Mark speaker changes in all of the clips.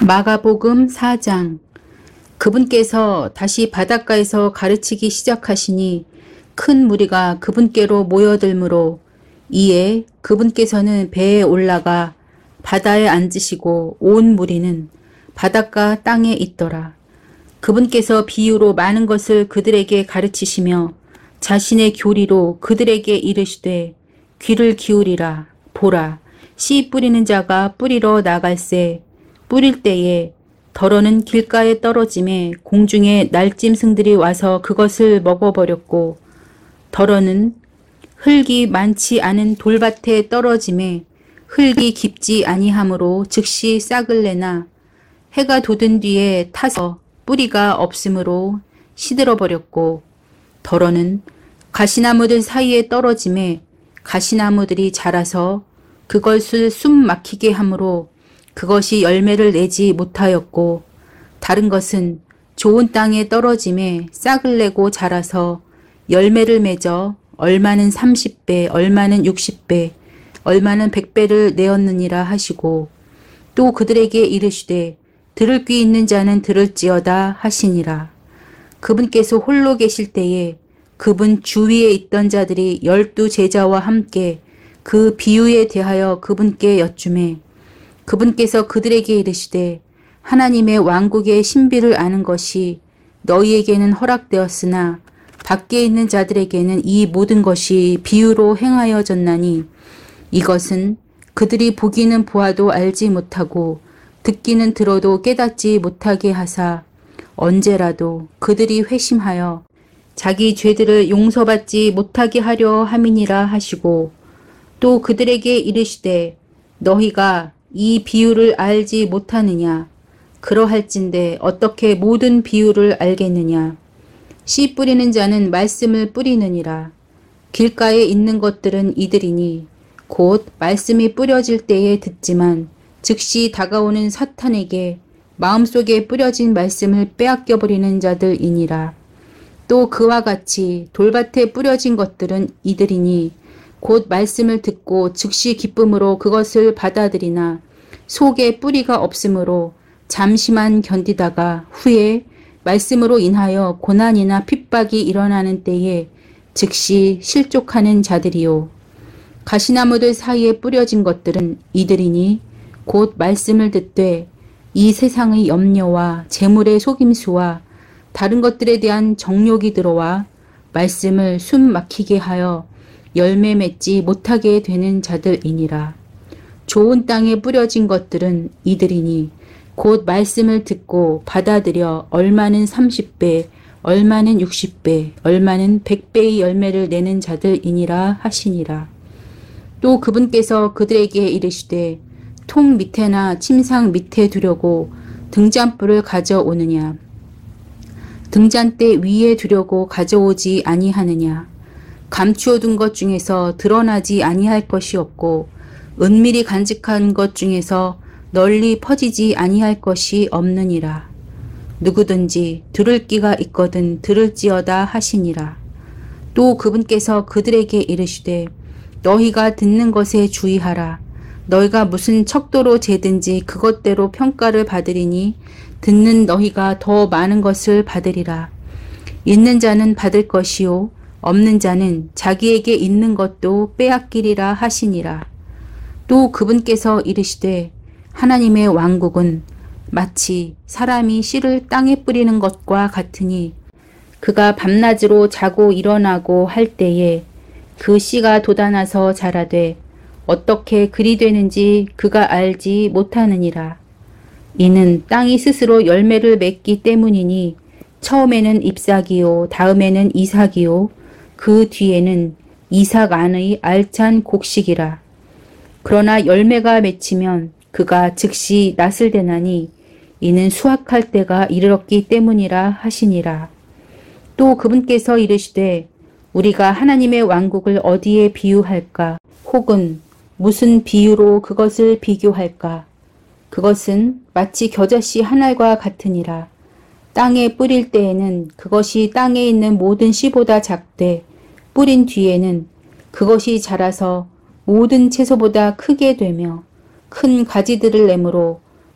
Speaker 1: 마가복음 4장. 그분께서 다시 바닷가에서 가르치기 시작하시니 큰 무리가 그분께로 모여들므로 이에 그분께서는 배에 올라가 바다에 앉으시고 온 무리는 바닷가 땅에 있더라. 그분께서 비유로 많은 것을 그들에게 가르치시며 자신의 교리로 그들에게 이르시되 귀를 기울이라. 보라, 씨 뿌리는 자가 뿌리러 나갈새 뿌릴 때에 덜어는 길가에 떨어짐에 공중에 날짐승들이 와서 그것을 먹어버렸고 덜어는 흙이 많지 않은 돌밭에 떨어짐에 흙이 깊지 아니하므로 즉시 싹을 내나 해가 돋은 뒤에 타서 뿌리가 없으므로 시들어버렸고 덜어는 가시나무들 사이에 떨어짐에 가시나무들이 자라서 그것을 숨 막히게 하므로 그것이 열매를 내지 못하였고 다른 것은 좋은 땅에 떨어짐에 싹을 내고 자라서 열매를 맺어 얼마는 30배, 얼마는 60배, 얼마는 100배를 내었느니라 하시고 또 그들에게 이르시되 들을 귀 있는 자는 들을지어다 하시니라. 그분께서 홀로 계실 때에 그분 주위에 있던 자들이 12 제자와 함께 그 비유에 대하여 그분께 여쭈매 그분께서 그들에게 이르시되 하나님의 왕국의 신비를 아는 것이 너희에게는 허락되었으나 밖에 있는 자들에게는 이 모든 것이 비유로 행하여졌나니 이것은 그들이 보기는 보아도 알지 못하고 듣기는 들어도 깨닫지 못하게 하사 언제라도 그들이 회심하여 자기 죄들을 용서받지 못하게 하려 함이니라 하시고 또 그들에게 이르시되 너희가 이 비유를 알지 못하느냐? 그러할진대 어떻게 모든 비유를 알겠느냐? 씨 뿌리는 자는 말씀을 뿌리느니라. 길가에 있는 것들은 이들이니 곧 말씀이 뿌려질 때에 듣지만 즉시 다가오는 사탄에게 마음속에 뿌려진 말씀을 빼앗겨 버리는 자들이니라. 또 그와 같이 돌밭에 뿌려진 것들은 이들이니 곧 말씀을 듣고 즉시 기쁨으로 그것을 받아들이나 속에 뿌리가 없으므로 잠시만 견디다가 후에 말씀으로 인하여 고난이나 핍박이 일어나는 때에 즉시 실족하는 자들이요. 가시나무들 사이에 뿌려진 것들은 이들이니 곧 말씀을 듣되 이 세상의 염려와 재물의 속임수와 다른 것들에 대한 정욕이 들어와 말씀을 숨 막히게 하여 열매 맺지 못하게 되는 자들이니라. 좋은 땅에 뿌려진 것들은 이들이니 곧 말씀을 듣고 받아들여 얼마는 30배, 얼마는 60배, 얼마는 100배의 열매를 내는 자들이니라 하시니라. 또 그분께서 그들에게 이르시되 통 밑에나 침상 밑에 두려고 등잔불을 가져오느냐? 등잔대 위에 두려고 가져오지 아니하느냐? 감추어둔 것 중에서 드러나지 아니할 것이 없고 은밀히 간직한 것 중에서 널리 퍼지지 아니할 것이 없느니라. 누구든지 들을 귀가 있거든 들을지어다 하시니라. 또 그분께서 그들에게 이르시되 너희가 듣는 것에 주의하라. 너희가 무슨 척도로 재든지 그것대로 평가를 받으리니 듣는 너희가 더 많은 것을 받으리라. 있는 자는 받을 것이요 없는 자는 자기에게 있는 것도 빼앗기리라 하시니라. 또 그분께서 이르시되 하나님의 왕국은 마치 사람이 씨를 땅에 뿌리는 것과 같으니 그가 밤낮으로 자고 일어나고 할 때에 그 씨가 돋아나서 자라되 어떻게 그리 되는지 그가 알지 못하느니라. 이는 땅이 스스로 열매를 맺기 때문이니 처음에는 잎사귀요 다음에는 이삭이요 그 뒤에는 이삭 안의 알찬 곡식이라. 그러나 열매가 맺히면 그가 즉시 낫을 대나니 이는 수확할 때가 이르렀기 때문이라 하시니라. 또 그분께서 이르시되 우리가 하나님의 왕국을 어디에 비유할까? 혹은 무슨 비유로 그것을 비교할까? 그것은 마치 겨자씨 한 알과 같으니라. 땅에 뿌릴 때에는 그것이 땅에 있는 모든 씨보다 작되 뿌린 뒤에는 그것이 자라서 모든 채소보다 크게 되며 큰 가지들을 내므로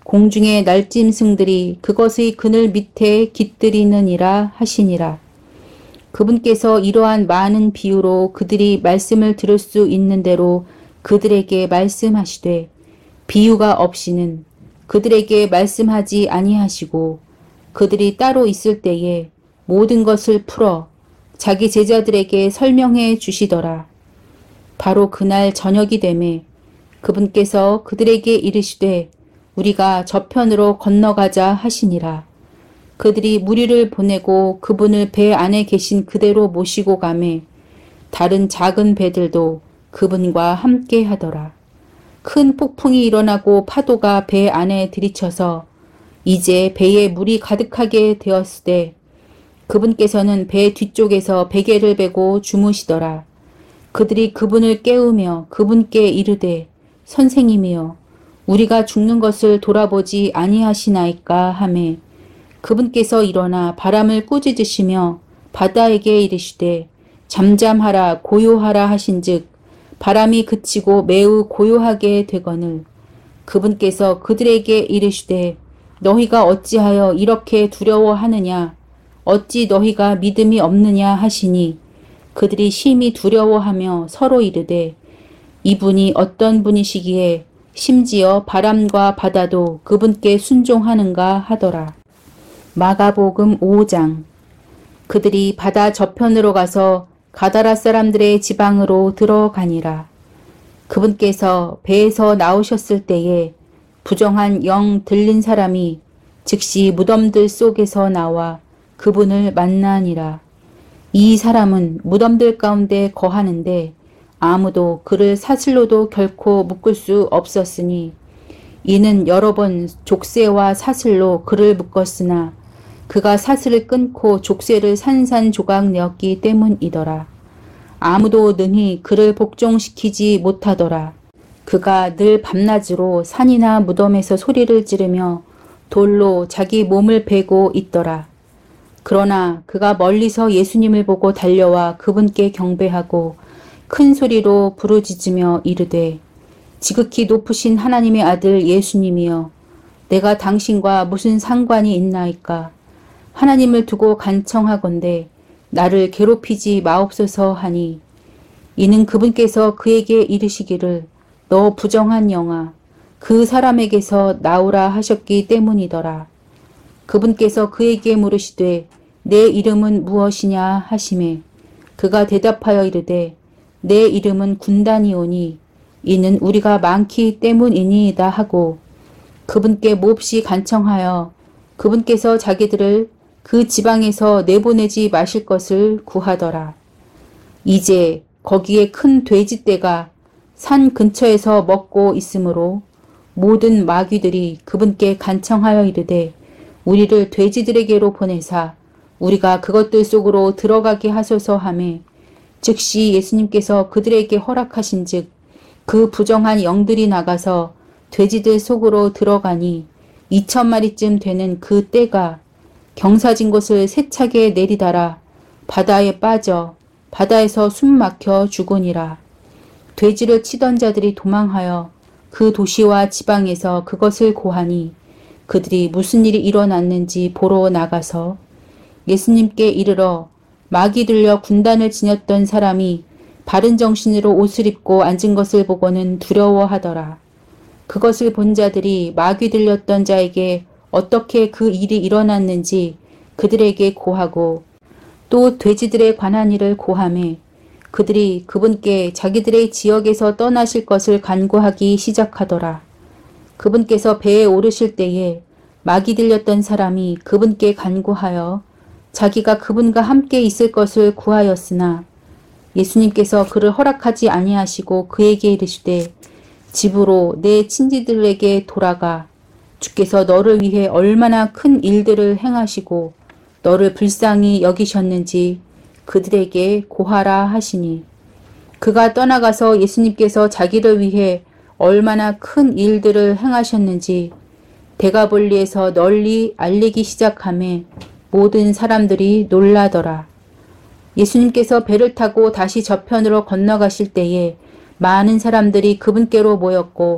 Speaker 1: 공중의 날짐승들이 그것의 그늘 밑에 깃들이느니라 하시니라. 그분께서 이러한 많은 비유로 그들이 말씀을 들을 수 있는 대로 그들에게 말씀하시되 비유가 없이는 그들에게 말씀하지 아니하시고 그들이 따로 있을 때에 모든 것을 풀어 자기 제자들에게 설명해 주시더라. 바로 그날 저녁이 되매 그분께서 그들에게 이르시되 우리가 저편으로 건너가자 하시니라. 그들이 무리를 보내고 그분을 배 안에 계신 그대로 모시고 가매 다른 작은 배들도 그분과 함께 하더라. 큰 폭풍이 일어나고 파도가 배 안에 들이쳐서 이제 배에 물이 가득하게 되었을 때 그분께서는 배 뒤쪽에서 베개를 베고 주무시더라. 그들이 그분을 깨우며 그분께 이르되 선생님이여 우리가 죽는 것을 돌아보지 아니하시나이까 하매 그분께서 일어나 바람을 꾸짖으시며 바다에게 이르시되 잠잠하라 고요하라 하신즉 바람이 그치고 매우 고요하게 되거늘 그분께서 그들에게 이르시되 너희가 어찌하여 이렇게 두려워하느냐 어찌 너희가 믿음이 없느냐 하시니 그들이 심히 두려워하며 서로 이르되 이분이 어떤 분이시기에 심지어 바람과 바다도 그분께 순종하는가 하더라. 마가복음 5장. 그들이 바다 저편으로 가서 가다라 사람들의 지방으로 들어가니라. 그분께서 배에서 나오셨을 때에 부정한 영 들린 사람이 즉시 무덤들 속에서 나와 그분을 만나니라. 이 사람은 무덤들 가운데 거하는데 아무도 그를 사슬로도 결코 묶을 수 없었으니 이는 여러 번 족쇄와 사슬로 그를 묶었으나 그가 사슬을 끊고 족쇄를 산산조각 내었기 때문이더라. 아무도 능히 그를 복종시키지 못하더라. 그가 늘 밤낮으로 산이나 무덤에서 소리를 지르며 돌로 자기 몸을 베고 있더라. 그러나 그가 멀리서 예수님을 보고 달려와 그분께 경배하고 큰 소리로 부르짖으며 이르되 지극히 높으신 하나님의 아들 예수님이여 내가 당신과 무슨 상관이 있나이까. 하나님을 두고 간청하건대 나를 괴롭히지 마옵소서 하니 이는 그분께서 그에게 이르시기를 너 부정한 영아 그 사람에게서 나오라 하셨기 때문이더라. 그분께서 그에게 물으시되 내 이름은 무엇이냐 하시매 그가 대답하여 이르되 내 이름은 군단이오니 이는 우리가 많기 때문이니이다 하고 그분께 몹시 간청하여 그분께서 자기들을 그 지방에서 내보내지 마실 것을 구하더라. 이제 거기에 큰 돼지떼가 산 근처에서 먹고 있으므로 모든 마귀들이 그분께 간청하여 이르되 우리를 돼지들에게로 보내사 우리가 그것들 속으로 들어가게 하소서 하매 즉시 예수님께서 그들에게 허락하신즉 그 부정한 영들이 나가서 돼지들 속으로 들어가니 2,000마리쯤 되는 그 떼가 경사진 곳을 세차게 내리다라 바다에 빠져 바다에서 숨 막혀 죽으니라. 돼지를 치던 자들이 도망하여 그 도시와 지방에서 그것을 고하니 그들이 무슨 일이 일어났는지 보러 나가서 예수님께 이르러 마귀 들려 군단을 지녔던 사람이 바른 정신으로 옷을 입고 앉은 것을 보고는 두려워하더라. 그것을 본 자들이 마귀 들렸던 자에게 어떻게 그 일이 일어났는지 그들에게 고하고 또 돼지들에 관한 일을 고하매 그들이 그분께 자기들의 지역에서 떠나실 것을 간구하기 시작하더라. 그분께서 배에 오르실 때에 마귀 들렸던 사람이 그분께 간구하여 자기가 그분과 함께 있을 것을 구하였으나 예수님께서 그를 허락하지 아니하시고 그에게 이르시되 집으로 내 친지들에게 돌아가 주께서 너를 위해 얼마나 큰 일들을 행하시고 너를 불쌍히 여기셨는지 그들에게 고하라 하시니 그가 떠나가서 예수님께서 자기를 위해 얼마나 큰 일들을 행하셨는지 대가볼리에서 널리 알리기 시작하며 모든 사람들이 놀라더라. 예수님께서 배를 타고 다시 저편으로 건너가실 때에 많은 사람들이 그분께로 모였고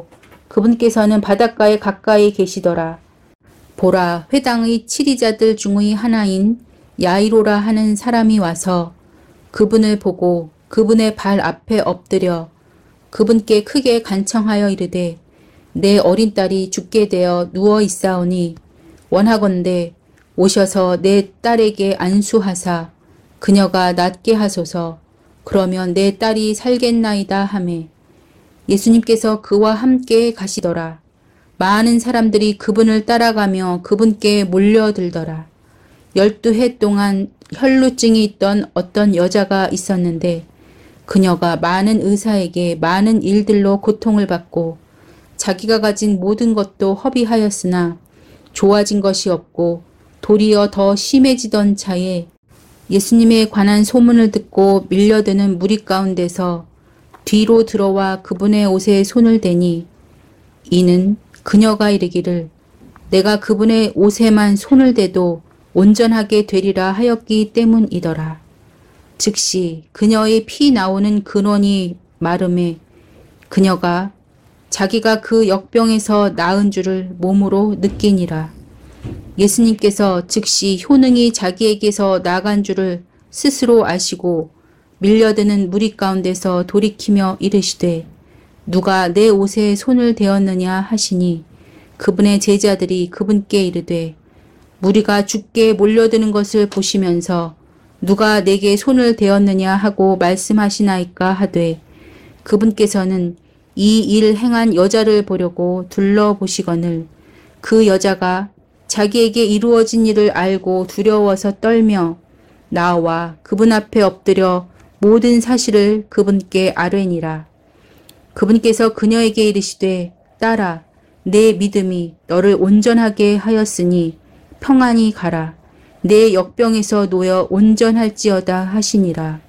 Speaker 1: 그분께서는 바닷가에 가까이 계시더라. 보라, 회당의 치리자들 중의 하나인 야이로라 하는 사람이 와서 그분을 보고 그분의 발 앞에 엎드려 그분께 크게 간청하여 이르되 내 어린 딸이 죽게 되어 누워 있사오니 원하건대 오셔서 내 딸에게 안수하사 그녀가 낫게 하소서. 그러면 내 딸이 살겠나이다 하매 예수님께서 그와 함께 가시더라. 많은 사람들이 그분을 따라가며 그분께 몰려들더라. 12해 동안 혈루증이 있던 어떤 여자가 있었는데 그녀가 많은 의사에게 많은 일들로 고통을 받고 자기가 가진 모든 것도 허비하였으나 좋아진 것이 없고 도리어 더 심해지던 차에 예수님에 관한 소문을 듣고 밀려드는 무리 가운데서 뒤로 들어와 그분의 옷에 손을 대니 이는 그녀가 이르기를 내가 그분의 옷에만 손을 대도 온전하게 되리라 하였기 때문이더라. 즉시 그녀의 피 나오는 근원이 마름에 그녀가 자기가 그 역병에서 나은 줄을 몸으로 느끼니라. 예수님께서 즉시 효능이 자기에게서 나간 줄을 스스로 아시고 밀려드는 무리 가운데서 돌이키며 이르시되 누가 내 옷에 손을 대었느냐 하시니 그분의 제자들이 그분께 이르되 무리가 죽게 몰려드는 것을 보시면서 누가 내게 손을 대었느냐 하고 말씀하시나이까 하되 그분께서는 이 일 행한 여자를 보려고 둘러보시거늘 그 여자가 자기에게 이루어진 일을 알고 두려워서 떨며 나와 그분 앞에 엎드려 모든 사실을 그분께 아뢰니라. 그분께서 그녀에게 이르시되 딸아 내 믿음이 너를 온전하게 하였으니 평안히 가라. 내 역병에서 놓여 온전할지어다 하시니라.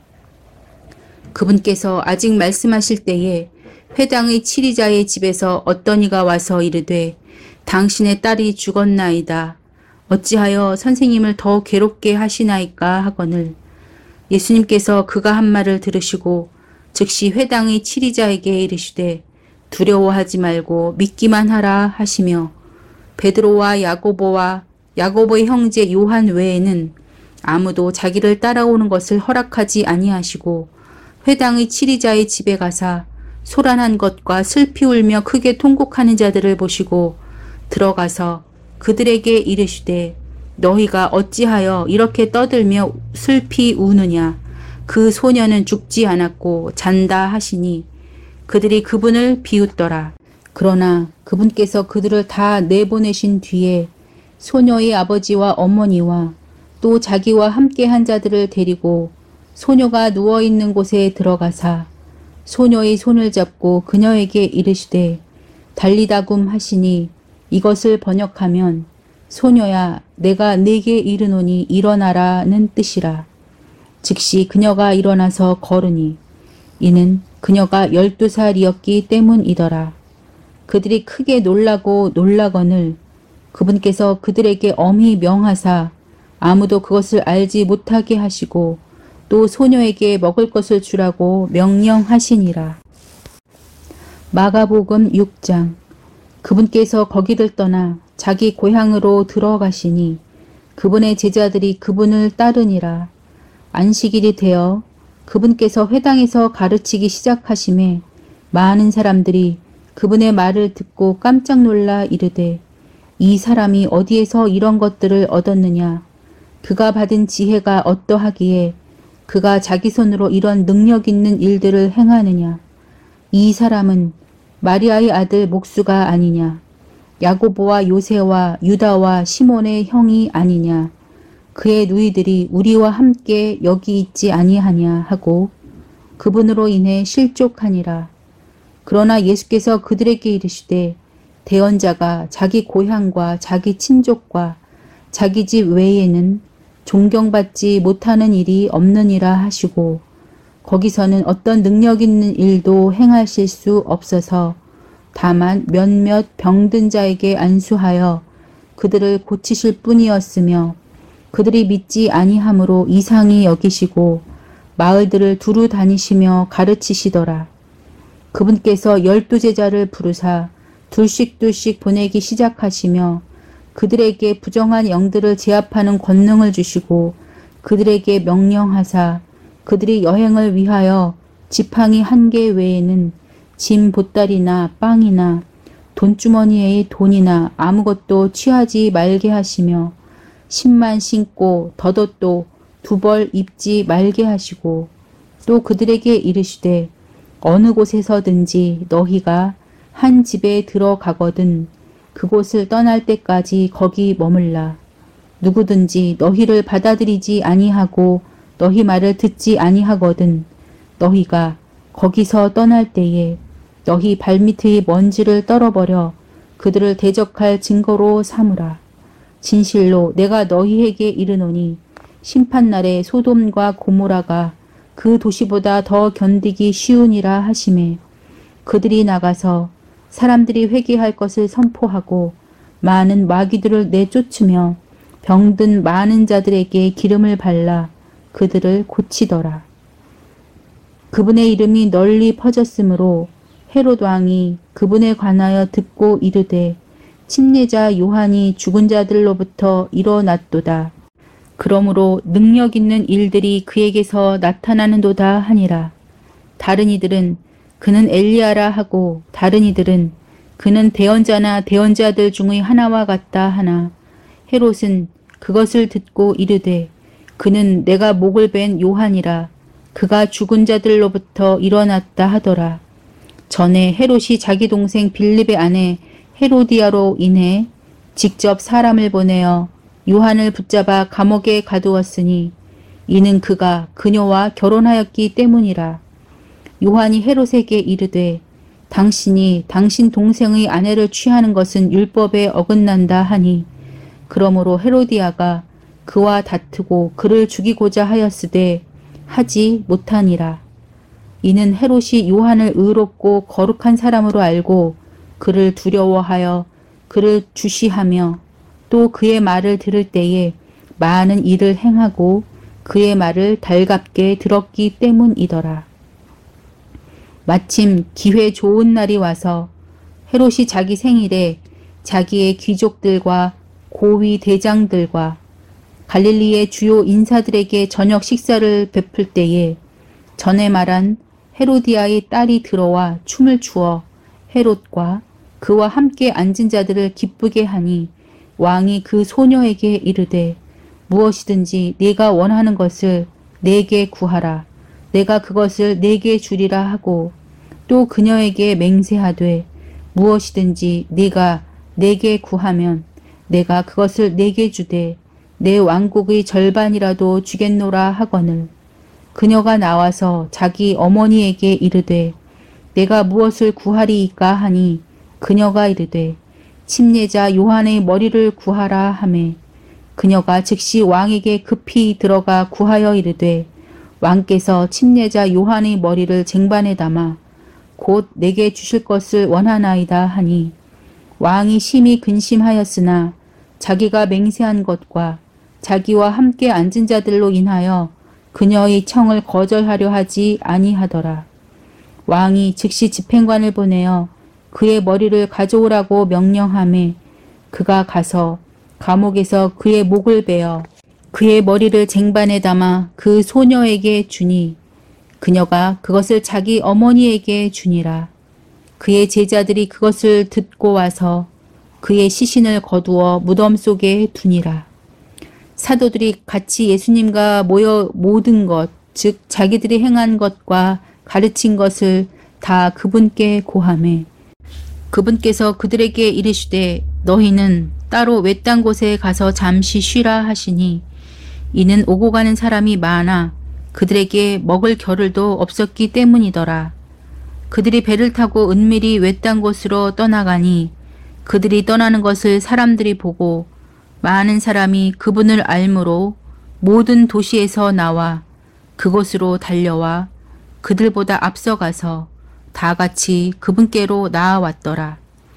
Speaker 1: 그분께서 아직 말씀하실 때에 회당의 치리자의 집에서 어떤 이가 와서 이르되 당신의 딸이 죽었나이다. 어찌하여 선생님을 더 괴롭게 하시나이까 하거늘 예수님께서 그가 한 말을 들으시고 즉시 회당의 치리자에게 이르시되 두려워하지 말고 믿기만 하라 하시며 베드로와 야고보와 야고보의 형제 요한 외에는 아무도 자기를 따라오는 것을 허락하지 아니하시고 회당의 치리자의 집에 가사 소란한 것과 슬피 울며 크게 통곡하는 자들을 보시고 들어가서 그들에게 이르시되 너희가 어찌하여 이렇게 떠들며 슬피 우느냐. 그 소녀는 죽지 않았고 잔다 하시니 그들이 그분을 비웃더라. 그러나 그분께서 그들을 다 내보내신 뒤에 소녀의 아버지와 어머니와 또 자기와 함께한 자들을 데리고 소녀가 누워있는 곳에 들어가사 소녀의 손을 잡고 그녀에게 이르시되 달리다굼 하시니 이것을 번역하면 소녀야 내가 네게 이르노니 일어나라는 뜻이라. 즉시 그녀가 일어나서 걸으니 이는 그녀가 12살이었기 때문이더라. 그들이 크게 놀라고 놀라거늘 그분께서 그들에게 엄히 명하사 아무도 그것을 알지 못하게 하시고 또 소녀에게 먹을 것을 주라고 명령하시니라. 마가복음 6장. 그분께서 거기를 떠나 자기 고향으로 들어가시니 그분의 제자들이 그분을 따르니라. 안식일이 되어 그분께서 회당에서 가르치기 시작하심에 많은 사람들이 그분의 말을 듣고 깜짝 놀라 이르되 이 사람이 어디에서 이런 것들을 얻었느냐. 그가 받은 지혜가 어떠하기에 그가 자기 손으로 이런 능력 있는 일들을 행하느냐. 이 사람은 마리아의 아들 목수가 아니냐. 야고보와 요새와 유다와 시몬의 형이 아니냐. 그의 누이들이 우리와 함께 여기 있지 아니하냐 하고 그분으로 인해 실족하니라. 그러나 예수께서 그들에게 이르시되 대언자가 자기 고향과 자기 친족과 자기 집 외에는 존경받지 못하는 일이 없느니라 하시고 거기서는 어떤 능력 있는 일도 행하실 수 없어서 다만 몇몇 병든 자에게 안수하여 그들을 고치실 뿐이었으며 그들이 믿지 아니함으로 이상히 여기시고 마을들을 두루 다니시며 가르치시더라. 그분께서 12 제자를 부르사 둘씩 보내기 시작하시며 그들에게 부정한 영들을 제압하는 권능을 주시고 그들에게 명령하사 그들이 여행을 위하여 지팡이 한 개 외에는 짐 보따리나 빵이나 돈주머니의 돈이나 아무것도 취하지 말게 하시며 신만 신고 덧옷도 2벌 입지 말게 하시고 또 그들에게 이르시되 어느 곳에서든지 너희가 한 집에 들어가거든 그곳을 떠날 때까지 거기 머물라. 누구든지 너희를 받아들이지 아니하고 너희 말을 듣지 아니하거든 너희가 거기서 떠날 때에 너희 발밑의 먼지를 떨어버려 그들을 대적할 증거로 삼으라. 진실로 내가 너희에게 이르노니 심판날에 소돔과 고모라가 그 도시보다 더 견디기 쉬우니라 하시매 그들이 나가서 사람들이 회개할 것을 선포하고 많은 마귀들을 내쫓으며 병든 많은 자들에게 기름을 발라 그들을 고치더라. 그분의 이름이 널리 퍼졌으므로 헤롯 왕이 그분에 관하여 듣고 이르되 침례자 요한이 죽은 자들로부터 일어났도다. 그러므로 능력 있는 일들이 그에게서 나타나는도다 하니라. 다른 이들은 그는 엘리야라 하고 다른 이들은 그는 대언자나 대언자들 중의 하나와 같다 하나 헤롯은 그것을 듣고 이르되 그는 내가 목을 벤 요한이라 그가 죽은 자들로부터 일어났다 하더라. 전에 헤롯이 자기 동생 빌립의 아내 헤로디아로 인해 직접 사람을 보내어 요한을 붙잡아 감옥에 가두었으니 이는 그가 그녀와 결혼하였기 때문이라. 요한이 헤롯에게 이르되 당신이 당신 동생의 아내를 취하는 것은 율법에 어긋난다 하니 그러므로 헤로디아가 그와 다투고 그를 죽이고자 하였으되 하지 못하니라. 이는 헤롯이 요한을 의롭고 거룩한 사람으로 알고 그를 두려워하여 그를 주시하며 또 그의 말을 들을 때에 많은 일을 행하고 그의 말을 달갑게 들었기 때문이더라. 마침 기회 좋은 날이 와서 헤롯이 자기 생일에 자기의 귀족들과 고위 대장들과 갈릴리의 주요 인사들에게 저녁 식사를 베풀 때에 전에 말한 헤로디아의 딸이 들어와 춤을 추어 헤롯과 그와 함께 앉은 자들을 기쁘게 하니 왕이 그 소녀에게 이르되 무엇이든지 네가 원하는 것을 내게 구하라. 내가 그것을 내게 주리라 하고 또 그녀에게 맹세하되 무엇이든지 네가 내게 구하면 내가 그것을 내게 주되 내 왕국의 절반이라도 주겠노라 하거늘 그녀가 나와서 자기 어머니에게 이르되 내가 무엇을 구하리이까 하니 그녀가 이르되 침례자 요한의 머리를 구하라 하매 그녀가 즉시 왕에게 급히 들어가 구하여 이르되 왕께서 침례자 요한의 머리를 쟁반에 담아 곧 내게 주실 것을 원하나이다 하니 왕이 심히 근심하였으나 자기가 맹세한 것과 자기와 함께 앉은 자들로 인하여 그녀의 청을 거절하려 하지 아니하더라. 왕이 즉시 집행관을 보내어 그의 머리를 가져오라고 명령하매 그가 가서 감옥에서 그의 목을 베어 그의 머리를 쟁반에 담아 그 소녀에게 주니 그녀가 그것을 자기 어머니에게 주니라. 그의 제자들이 그것을 듣고 와서 그의 시신을 거두어 무덤 속에 두니라. 사도들이 같이 예수님과 모여 모든 것, 즉 자기들이 행한 것과 가르친 것을 다 그분께 고하매 그분께서 그들에게 이르시되 너희는 따로 외딴 곳에 가서 잠시 쉬라 하시니 이는 오고 가는 사람이 많아 그들에게 먹을 겨를도 없었기 때문이더라. 그들이 배를 타고 은밀히 외딴 곳으로 떠나가니 그들이 떠나는 것을 사람들이 보고 많은 사람이 그분을 알므로 모든 도시에서 나와 그곳으로 달려와 그들보다 앞서가서 다 같이 그분께로 나아왔더라.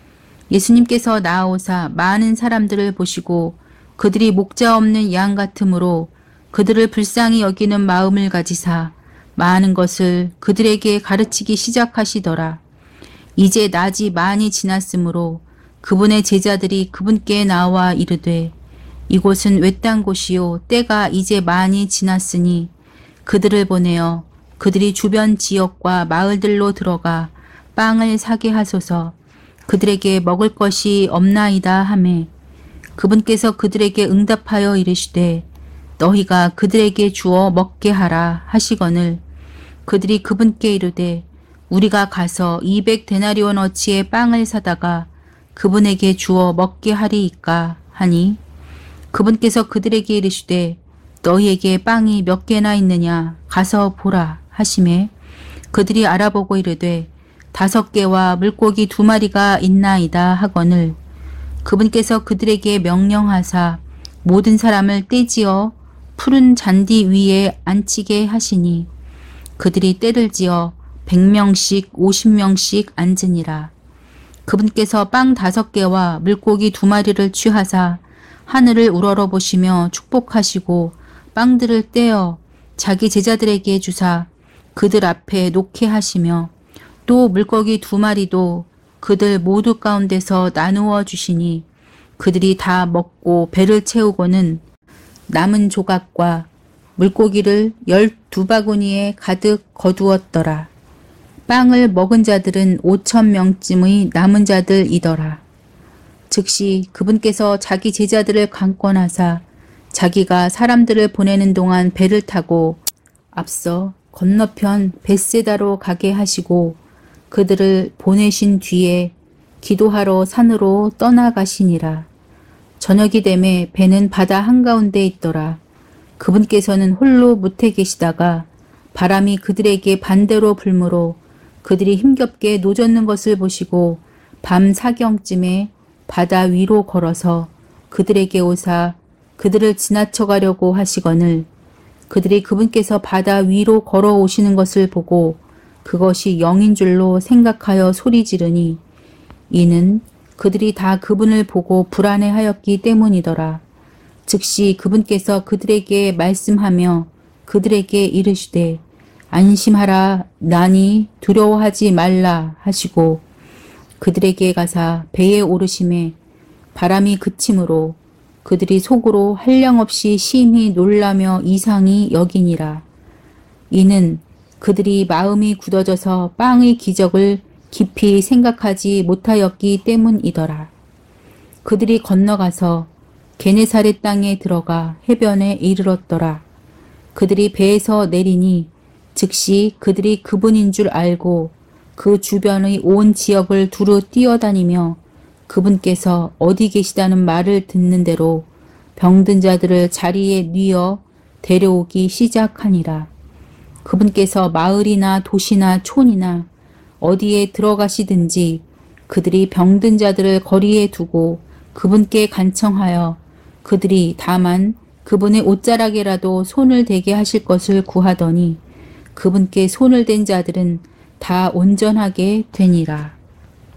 Speaker 1: 예수님께서 나아오사 많은 사람들을 보시고 그들이 목자 없는 양 같으므로 그들을 불쌍히 여기는 마음을 가지사 많은 것을 그들에게 가르치기 시작하시더라. 이제 낮이 많이 지났으므로 그분의 제자들이 그분께 나와 이르되 이곳은 외딴 곳이요 때가 이제 많이 지났으니 그들을 보내어 그들이 주변 지역과 마을들로 들어가 빵을 사게 하소서. 그들에게 먹을 것이 없나이다 하매 그분께서 그들에게 응답하여 이르시되 너희가 그들에게 주어 먹게 하라 하시거늘 그들이 그분께 이르되 우리가 가서 200데나리온어치의 빵을 사다가 그분에게 주어 먹게 하리이까 하니 그분께서 그들에게 이르시되 너희에게 빵이 몇 개나 있느냐 가서 보라 하시매 그들이 알아보고 이르되 5개와 물고기 2마리가 있나이다 하거늘 그분께서 그들에게 명령하사 모든 사람을 떼지어 푸른 잔디 위에 앉히게 하시니 그들이 떼를 지어 100명씩 50명씩 앉으니라. 그분께서 빵 5개와 물고기 2마리를 취하사 하늘을 우러러 보시며 축복하시고 빵들을 떼어 자기 제자들에게 주사 그들 앞에 놓게 하시며 또 물고기 2마리도 그들 모두 가운데서 나누어 주시니 그들이 다 먹고 배를 채우고는 남은 조각과 물고기를 12바구니에 가득 거두었더라. 빵을 먹은 자들은 5,000명쯤의 남은 자들이더라. 즉시 그분께서 자기 제자들을 강권하사 자기가 사람들을 보내는 동안 배를 타고 앞서 건너편 벳세다로 가게 하시고 그들을 보내신 뒤에 기도하러 산으로 떠나가시니라. 저녁이 되매 배는 바다 한가운데 있더라. 그분께서는 홀로 무태 계시다가 바람이 그들에게 반대로 불므로 그들이 힘겹게 노젓는 것을 보시고 밤 사경쯤에 바다 위로 걸어서 그들에게 오사 그들을 지나쳐 가려고 하시거늘 그들이 그분께서 바다 위로 걸어오시는 것을 보고 그것이 영인 줄로 생각하여 소리 지르니 이는 그들이 다 그분을 보고 불안해하였기 때문이더라. 즉시 그분께서 그들에게 말씀하며 그들에게 이르시되 안심하라 나니 두려워하지 말라 하시고 그들에게 가사 배에 오르심에 바람이 그치므로 그들이 속으로 한량없이 심히 놀라며 이상히 여기니라. 이는 그들이 마음이 굳어져서 빵의 기적을 깊이 생각하지 못하였기 때문이더라. 그들이 건너가서 게네사렛 땅에 들어가 해변에 이르렀더라. 그들이 배에서 내리니 즉시 그들이 그분인 줄 알고 그 주변의 온 지역을 두루 뛰어다니며 그분께서 어디 계시다는 말을 듣는 대로 병든 자들을 자리에 뉘어 데려오기 시작하니라. 그분께서 마을이나 도시나 촌이나 어디에 들어가시든지 그들이 병든 자들을 거리에 두고 그분께 간청하여 그들이 다만 그분의 옷자락에라도 손을 대게 하실 것을 구하더니 그분께 손을 댄 자들은 다 온전하게 되니라.